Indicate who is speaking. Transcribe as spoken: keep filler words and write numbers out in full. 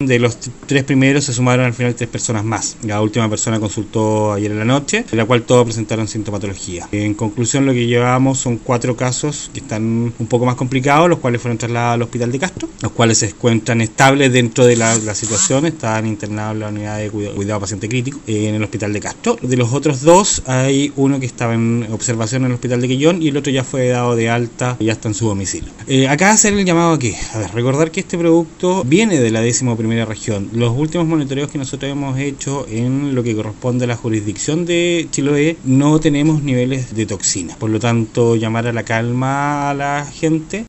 Speaker 1: de los tres primeros se sumaron al final tres personas más. La última persona consultó ayer en la noche, de la cual todos presentaron sintomatología. En conclusión, lo que llevamos son cuatro casos que están un poco más complicados, los cuales fueron trasladados al hospital de Castro, los cuales se encuentran estables dentro de la, la situación, están internados en la unidad de cuidado, cuidado paciente crítico eh, en el hospital de Castro. De los otros dos, hay uno que estaba en observación en el hospital de Quillón y el otro ya fue dado de alta y ya está en su domicilio. Eh, acá hacer el llamado a qué? A ver, recordar que este producto viene de la décimo primera región. Los últimos monitoreos que nosotros hemos hecho en lo que corresponde a la jurisdicción de Chiloé, no tenemos niveles de toxina. Por lo tanto, llamar a la calma a la gente.